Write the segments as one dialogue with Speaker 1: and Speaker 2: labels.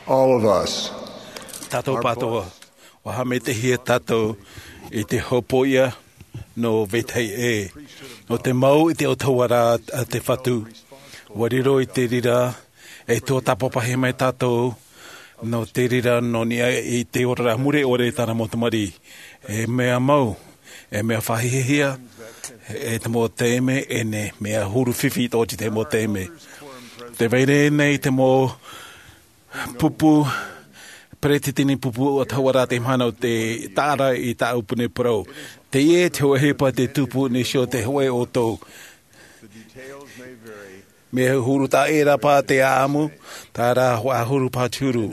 Speaker 1: all of us.
Speaker 2: Tātou patoa, waha me te hia tātou I te hopoia no vetei e. No te mau I te otawara a te whatu. Wariro I te rira, e tō tapopahe mai tātou, no te rira no nia I te ora mure ore tāna mo tamari. E mea mau, e mea whahihia, e te mo teime, e ne mea huru whiwhi tōti te mo teime. Te veire nei te mo pupu, Pretitini pupu o tawara te mana o te tāra I tā upune pro. Te e te hepa te tupu ni sio te hoe o tō. Me huru tā e rapa te āmu, tā rā hoa huru pāturu.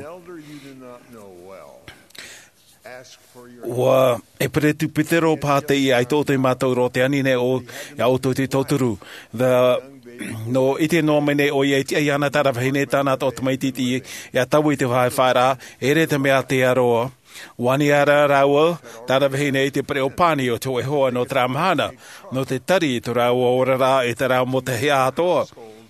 Speaker 2: Wa e pretu pitero pā te I ai tō te mātou ro te anine o ia o tō te tōturu. No ite no mene o ye ti ana tara vhine tana to mai titi ya tawu te vai fara ere te mea te aroa wani ara rawa tara vhine te preopani o to e hoa no tramhana no te tari to rawa ora ra e tara mo te hea atoa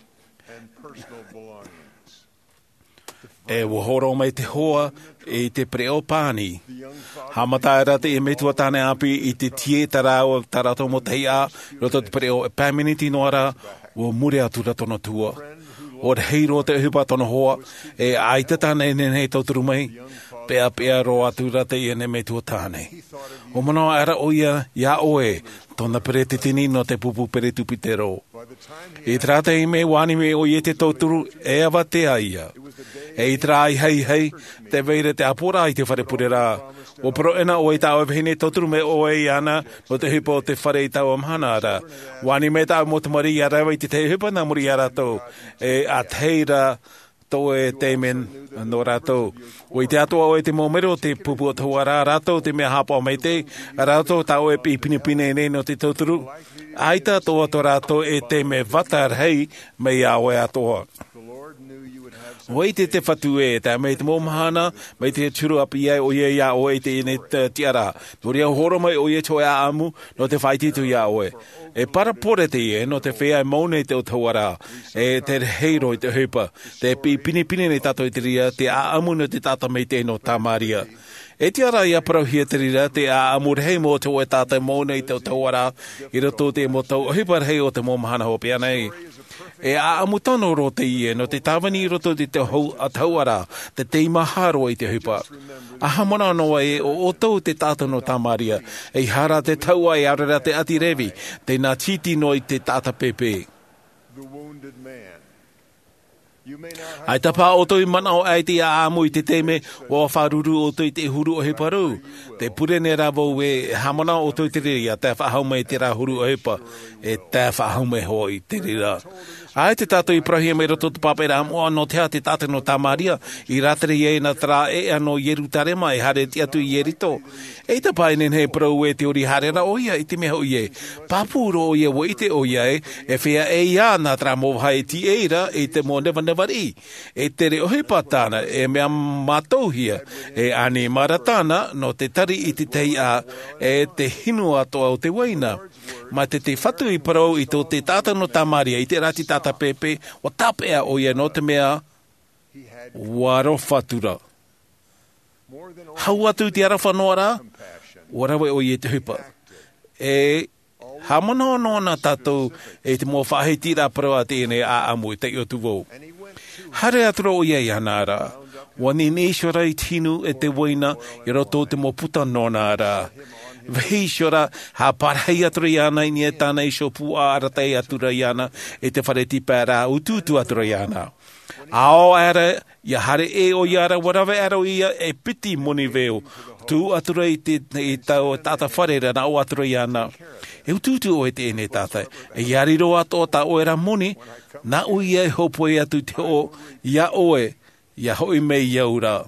Speaker 2: e wo horo mai te hoa e te preopani hamata era te metua tane api I te tie tara o tara to mo te hea roto te preo paminiti no ara o mure atu tono tua. O te heiro te hupa tono hoa, e aitata nei tauturu mai, pea ro atu rata I ne me tua tāne. O mana ara o ia oe, tona peretitini no te pupu peretupitero. E trata I me wani me o ie te tauturu, e awa te aia. E I tra ai hei, te veire te apora I te wharepurera. O pro ena o I tau hine tauturu me o e ana, no te hupa o te whare I tau amhana ara. Wani me tau mo te mari ara, i te hupa na muri ara tau. E a teira tō e teimen no rātou. O I te atua o e te mōmero, te pupu o tau ara rātou, te mea hapa o mei te, rātou tau e pipinipine nei no te tauturu. Aita tō ato rātou e te me vatar hei, mei a oe atoa. Wei te whatu e, tā mei te mōmahana, mei te turu api ai o ie ia oe te ine tiara. Nō rea horo mai o ie toi a amu, no te whaititu ia oe. E parapore te ie, no te whea e maune te o tauara, e te heiro I te hupa, te pini nei tato I te ria, te a amu no te tata mei te no tamaria. E te ara ia parauhia te rira, te a amu rei mo te o e tata maune I te o tauara, I roto te mo tau, hupa rei o te mōmahana hopi anei. E a amutano ro te ie, no te tāwani roto te tauara, te teimaharo I te hupa. Aha mona noa e o tau te tāta no tamaria, e hara te taua e arara te ati revi, te nā titi no I te tāta pepe. Ai tapa o toi mana o ai te a amu I te teime o a wharuru o toi te huru o heparu. Te pure ne rāwau e hamona o toi te rira, te whahaume te rā huru o hepa, e te whahaume hoi te rira. Ai te tātou I prahia mai roto te papera amoa no te te tātou no tamaria, I rātere e na tra e ano Yerutarema e hare te atu I Yerito. E ta painen he prau e te ori harera o ia I te mea o ie. Papuro o ia wo I te o ia e whea e ia na tra mōwha e ti eira e te mō nevari. E tere o he patana e mea matauhia e ane maratana no te tari I te tei a e te hinu atoa o te waina. Ma te whatu I parau I tō te tātou no tamaria I te rati tāta pepe o tapea o ia no te mea waro whatura. Hau atu te ara whanoara, warawe o ia te hupa. E hamona no na tātou e te mō whahe tira parau a tēne a amu te i o tuvou. Hare atura o ia I hanara, wani nēshora I tinu e te waina I roto te mō puta nona ara. Vihishora ha parhei atura I ana I nia tāna I shopu a aratei atura I ana e te whareti pēra ututu atura I ana. Ao ara, ia hare e o iara warawe ara o ia e piti moni veo. Tu atura I te tau tata wharera na o atura I ana. E ututu o e te ene tata. E iariro ato ta o era moni, na o ia e hopo e atu te o, ia oe, ia hoi mei iaura.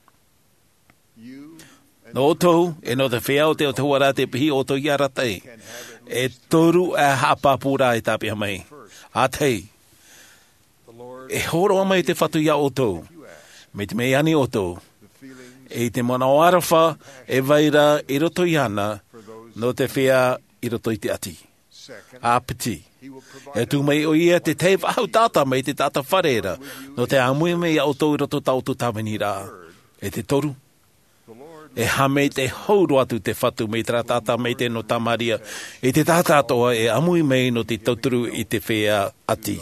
Speaker 2: No tau, e no te whea o te o te huara te pihi o to iara tei. E toru e hapapura e tapia mai. A tei. E horo mai te whatu ia o tau. Me te mei ani o tau. E te mana o arafa e vaira I roto I ana no te whea I roto I te ati. a piti. E tu mai o ia te te whahau tata mai te tata whareira, no te amui mei au tau roto tau tu tawini rā. E te toru. E hame te hauru atu te whatu mei tra tata mei te no tamaria. E te tata toa e amui mei no te tauturu i te whea ati.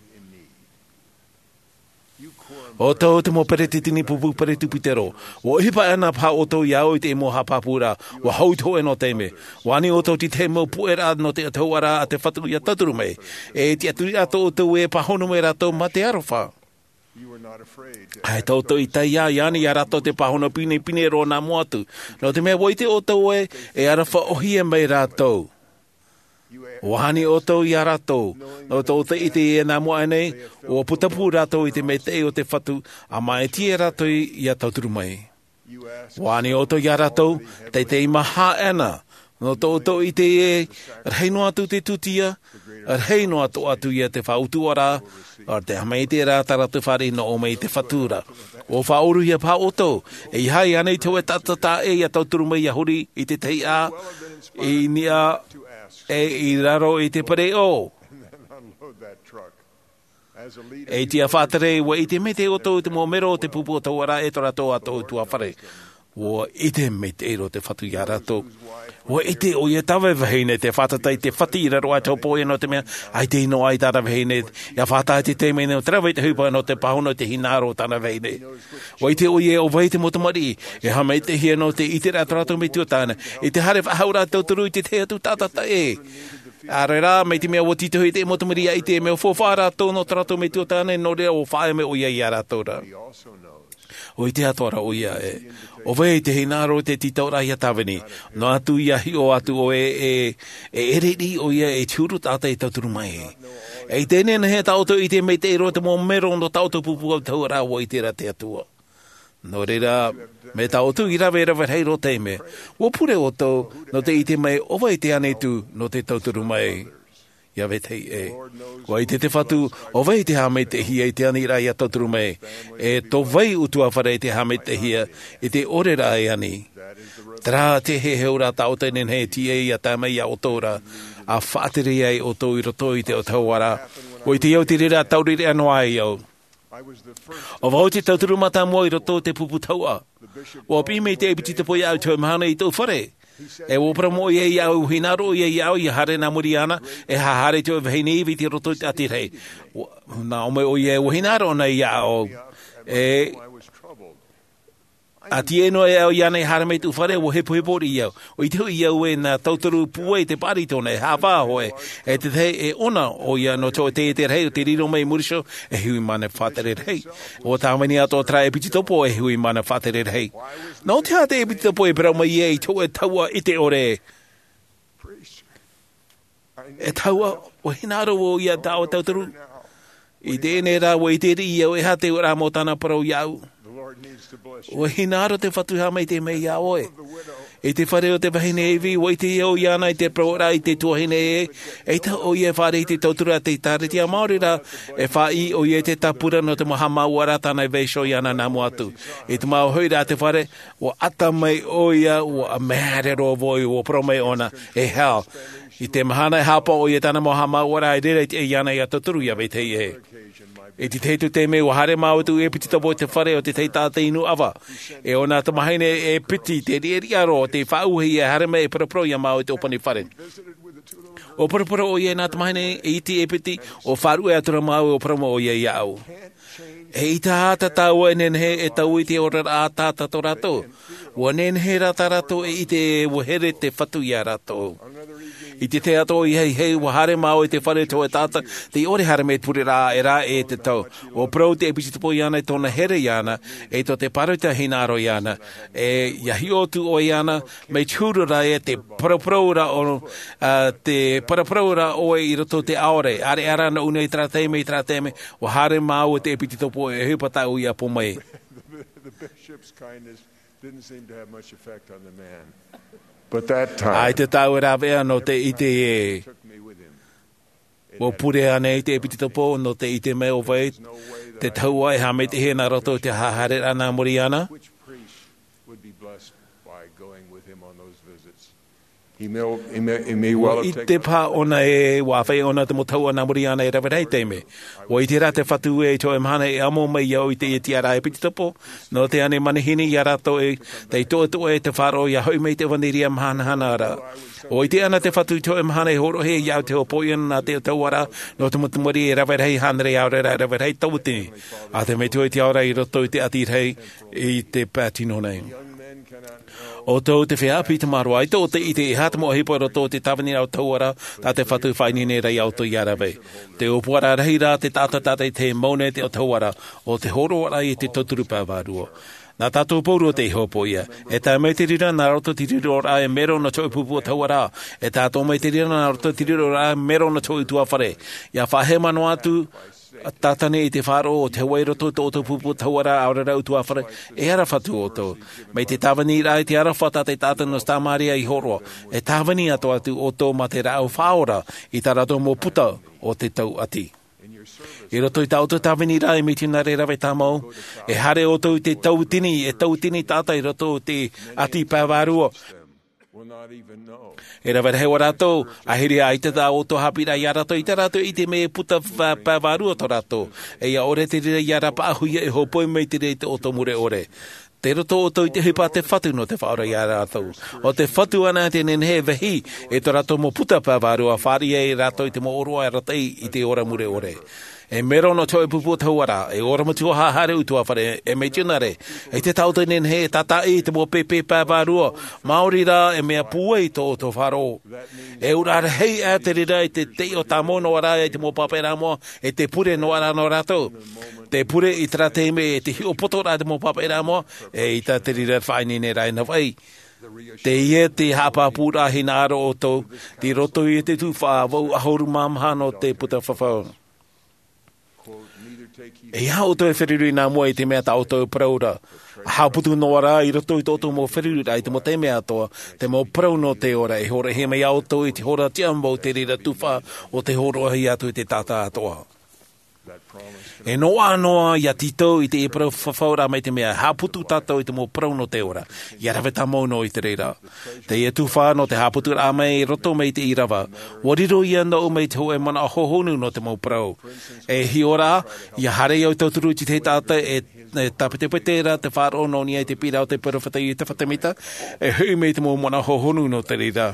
Speaker 2: O tau te mo pere te tini pupu pere tupitero. O hipa ana pa o tau iau i te mo hapapura. O hauto e no teime. Wani o tau ti te mo puera no te atauara a te whatu i a taturu mei. E ti aturi ato o tau e pahono me rato ma te arofa. Ai tau tau i tai a iani a rato te pahono pine ro nā moatu. No te mea woite o tau e arafa ohia mei rato. Wahani o tau i a rato. No tau te ite e nā mua nei, o putapu rato i te mei te o te whatu, a mai tie rato i a tauturu mai. Wahani o tau i a rato, te maha ana. No tau i te e, reino atu te tutia, reino atu i a te whautuara, ar te hamei te rātara te whare no o mei te whatura. O whaoru i a pā o tau, e hai anei tau e tatata e i a tauturu mai a huri i te tei a, i nia e i raro i te pare o. E tia whātere wa i te mete o tau te mō mero o te pupu o tau ara e tora tau a tau tua whare. O i te mete ero te whatu i a rato. O i te o i a tawe wahine te whatatai te whati i raro a tau poe no te mea. Ai te ino ai tāra wahine. Ia whātai te te mene o trawai te hupa no te pahono te hinaro tāna wahine. O i te o i e o vai te motamari. E hamei te hia no te i te rato rato me tuatāna. I te hare whahaura tau turu i te te atu tātata e. Are rā, mei te mea o tito i te motamari i te mea whowhara tau no trato me tuatāna no rea o whae me o ia i a rato ra. O i te atoara o ia e. O vei te hinaro te titaura i a tawini. No atu i ahi o atu o e ereri o ia e tiuru tāta i tauturu mai. E tēnei na he tauto i te mei te ero te mō mero no tauto pupu au taura o i te ra te atua. No reira, me tautu i rawe rawe hei ro teime. O pure o tau, no te i te mai o vai te anetu no te tauturu mai. Ia vetei e. Wa i te whatu, o vai te hame te hia i te ani rai a tauturu mai. E to vai utua whare te hame te hia i te ore rai ani. Tra te he heura tau tenen he tie i a tamai a otora. A whātere ai o tau i roto i te o tauara. O i te iau te rira taurire anoa i au. O vau te tauturu mata mua i roto te pupu taua. O api mei te epiti te poi au tau mahana i tau whare. E opera mo i au hinaro i au i hare na muriana e hahare te o vahine i te roto te ati rei. Na ome o i au hinaro na i au. E ati e no e au iana i hare mei tu whare o hepo hepo i au. O i te hui au e na tauturu pue te paritona e hawha hoe. E te te e ona o ia no tō te rei o te riro mei murisho e hui mana whatere rei. O tāmeni ato tra e piti topo e hui mana whatere rei. No te hate e piti topo e brau mai e tō e taua i te ore. E taua o hinaro o ia tau tauturu. I tēnei rā o i te ri au e hate o rā mo tāna parau iau. O hinaro te whatuha mai te mei a oe. E te whare o te wahine ewi, o i te iau iana i te praora i te tuahine e. E ta o i e whare i te tautura te tareti a Māori ra. E whai o i e te tapura no te mahama uara tāna i veisho iana nā muatu. E te mau hui rā te whare, o ata mai o ia, o a meare ro voi, o promei ona, e hao. I te mahana e hapa o i e tāna mahama uara i rere i iana i a taturu ia vei te e. E te teitu te me o hare mau tu e piti topo te whare o te tei tāte inu awa. E o nā tamahine e piti te ri aro te whauhi e hare me e parapro ia mau te opani whare. O parapro o ia nā tamahine e iti e piti o wharu e atura mau o promo o ia ia au. E i tā hata tau e nenhe e tau i te ora a tāta to rato. O nenhe rata rato e i te wohere te whatu ia rato. I te te ato i hei wa hare mau i te whare tō e tāta, te ore hare me puri rā e te tau. O prau te episi tupo iana i tōna here iana, e tō te parauta hinaro iana, e iahi o tu o iana, mei tūrura e te parapraura o te parapraura o i roto te aore, are ara na une i trateme, o hare mau i te episi tupo e hupatau i a pomai.
Speaker 1: The bishop's kindness didn't seem to have much effect on the man. But that time,
Speaker 2: ai te tau e rāwea no te ite e. O pure anei te epiti topo no te ite me o vai, te tau ai ha me te he na roto te hahare ana moriana.
Speaker 1: which priest would be blessed by going with him on those visits? He may well
Speaker 2: I
Speaker 1: have
Speaker 2: te
Speaker 1: taken
Speaker 2: pā ona e wawhai ona te motau ana muri ana e rawirei te me. O i te rā te whatu e to e mhana e amo mai au i te e tiara e piti topo. No te ane manihini i a rato e te toa toa e te wharo i a hoi mei te waniria mhana hana ara. O i te ana te whatu to e mhana e horo he i au te opoi ana te tauara no te mutumuri e rawirei hanere au rei rawirei tautini. A te me tue te aura i roto i te atirei i te pātino nei. O tau te whea pita marua, i tō te ite i hata mo hipo roto te tawani au tauara, tā te whatu whaini nei rei au to i arawe. Te upuara reira te tātai te maune te o tauara, o te horo ara i te toturu pāwarua. Nā tātou pōrua te ihopo ia. E tā mei te rira nā roto te riro ora e mero na tōi pupu o tauara. E tātou mei te rira nā roto te riro ora e mero na tōi tuawhare. Ia whahe manu atu, tātane i te wharo o te wai roto tō tō pupu tauara aura rau tuawhare. E ara whatu o tō. Mei te tāwani rai te ara whata te tātana stāmaria i horoa. E tāwani ato atu o tō ma te rau whaora i tā rato mō puta o te tau ati. I roto i tauta tāwini rai mi tina re rawe tāmau. E hare o tō i te tautini, e tautini tātai roto te ati pāwarua. E rawe he warato, ahiri a ite tā o tō hapira i arato, i te rato i te me puta pāwarua tō rato. E ia ore te rira i ara pāhuia e hopoi mei te re te o tō mure ore. Te roto o tō i te hipa te whatu no te whaora i ara rato. O te whatu ana te nenhe vehi, e tō rato mo puta pāwarua, whāri e rato i te mo oroa e ratei i te ora mure ore. E mero no tō e pupu tauara, e ora matua hahare utua whare, e mei tunare. E te tauta nenhe, tata i te mo pepe pāwarua, Māori rā e mea pua i tō wharo. E urare hei a te rira i te o tā mono ara e te mo papera moa, e te pure no ara no rato. Te pure i tera te me, e te hio poto rā te mo papera moa, e i tā te rira whaini ne rai na wai. Te ia te hapapura hina aro o tō, ti roto i te tūwha, wau ahoru mamhano te puta whawhau. E hao tō e whiriru nā mua i te mea tā o tō praura. Hao putu no ara i roto i tō mō whiriru rai te mo te mea toa, te mō prau no te ora, e hora he mei au tō i te hora tiambo te rira tuwha o te horo hi atu i te tātā atoa. E noa noa ia tito i te e prau whawhaura mai te mea, haputu tātou i te mō prau no te ora, ia rawe tā mauno i te reira. Te e tuwha no te haputu rā mai roto mai te irawa, wariro ia no mai te hoa e mana ahohonu no te mō prau. E hi ora, ia hare au tauturu i te tātou e tapetepete ra te whāro no ni e te pira o te perowhata i te whatamita, e hui mai te mō mana ahohonu no te reira.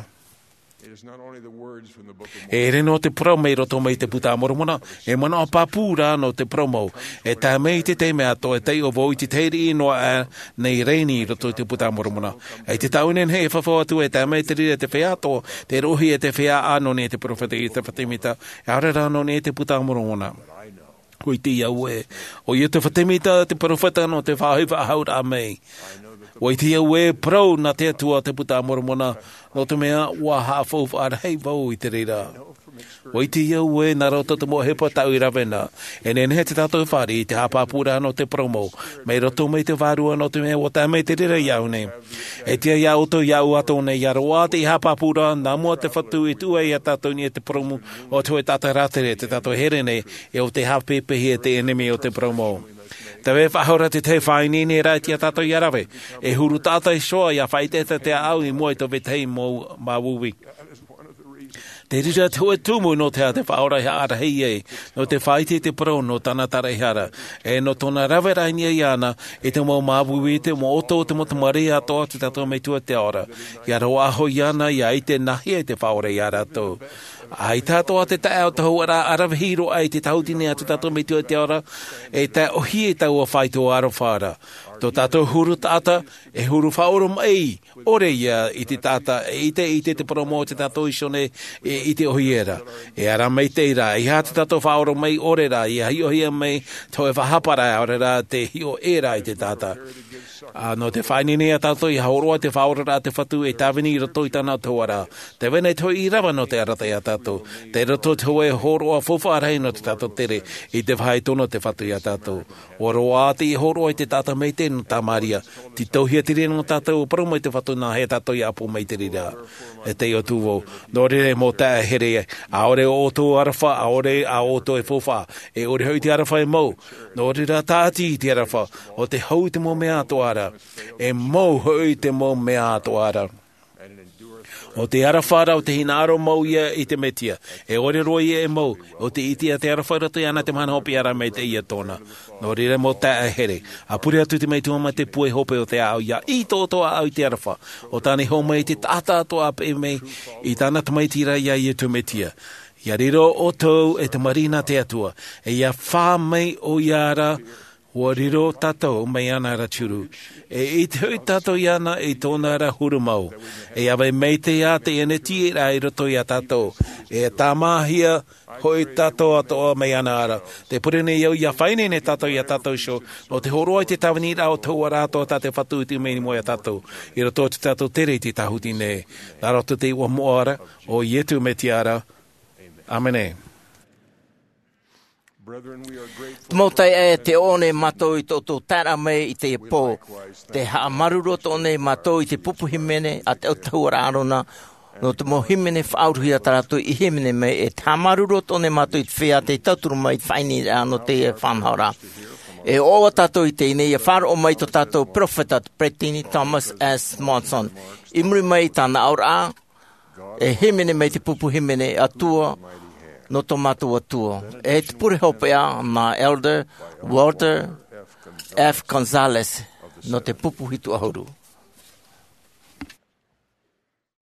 Speaker 2: E reno te promei roto mai te puta moromona, e mana o papura no te promo, e tā mei te mea to e tei o vo i te teiri inoa a nei reini roto te puta moromona. E te taunen hei whawha atu e tā mei te rira te whea to, te rohi e te whea ano ni e te perowhata i te whatamita, e arara no ni e te puta moromona. Koi te iau e, o i te whatamita te perowhata no te whahiwa haura a mei. Wai te iau e prau na te atua te puta moromona, no te mea ua hawhau whaara hei wau i te reira. Wai te iau e nā rauta te moa hepa tau i rawena, e nenhe te tātou whāri i te hapapura no te promo, mei roto mei te wārua no te mea o tā mei te rira iau ne. E tia iau to iau ato nei aroa te hapapura, nā mua te whatu i tua i a tātou ni e te promo, o tu e tātou rātere, te tātou herene, e o te hapepehi e te enemi o te promo. Te we whahora te te whaini ni rai tia tātou i arawe. E huru tātou i soa ia whaiteta te au i mua i to vetei mō mawuwi. Te rira te ue tumu no te a te whaora hea ara hei e, no te whaiti te pro no tana tara hara. E no tona rawe raini e ana, e te mō mawuwi te mō oto te mo te mare atoa te tātou mei tua te ora. Ia roa aho i ana ia i te nahi e te whaora i ara tō. Ai tātoa te tae o tahu ara arawhiro ai te tautine atu tātou mei tua te ora, e tae ohi e tau a whaito aro whara. Tō tātou huru tāta, e huru whaoro mai, ore ia i te tāta, e ite te promo te tātou isone, i te ohi era. E ara mei teira, i hā te tātou whaoro mai ore ra, i hi ohi mai, tau e whahapara ore ra, te hio era i te tāta. No te whainene a tātou i haoroa te whaora rā te whatu e tāwini i roto i tāna tauara. Te wene toi i rawa no te aratai a tātou. Te roto te hoe horoa whawharei no te tātou tere i te whai tono te whatu i a tātou. O roa te i horoa i te tātou mei te no tā maria. Ti tauhia te rena no tātou o paroma i te whatu nā he tātou i apu mei te rira. E te o tūwau. Nō rere mō tā here. A ore o tō arafa, a ore a o tō e whawha. E ore hau te arafa e mau. Nō rere tāti i te arafa. O te hau te mō mea toara. E mau hau te mō mea toara. O te arawhara o te hinaro mau ia I te metia. E ore roi ia e mau. O te iti a te arawhara te ana te mana hopi ara mei te ia tōna. No rire mo ta a here. A puri atu te mei tuama te pue hope o te au ia. I tō toa au te arawha. O tāne hau mei te tata toa pe mei. I tāna tamai tira ia I te metia. Ia riro o tau e te marina te atua. E ia whā mei o iara. Ua riro tātou mei ana ra turu. E I te hui tātou iana I tōna ra huru mau. E awe mei te ia te ene tira I roto ia tātou. E tā mahia hoi tātou atoa mei ana ara. Te purene iau ia whaine ne tātou ia tātou sho. No te horoa I te tawani rao tau arato tā te whatu I te mei moia tātou. I roto te tātou tere te tahuti ne. Nā roto te ua moara o ietu me tiara. Amene.
Speaker 3: Tmautai e te one matou I tōtou tara mei I te pō. Te haa maruro tōne matou I te pupuhimene a te autahua arona. No te mo himene whauruhia taratu I himene mei e te haa maruro tōne matou I te whea te tauturu mai whaini ano te whanhaura. E oa tātou I te ine, ia whāra o mai to tātou profeta Pretini Thomas S. Monson. Imuri mai tāna aura e himene mei te pupuhimene atua no to matua tua. E te pure hopea na Elder Walter F. Gonzalez no te pupuhitu ahuru.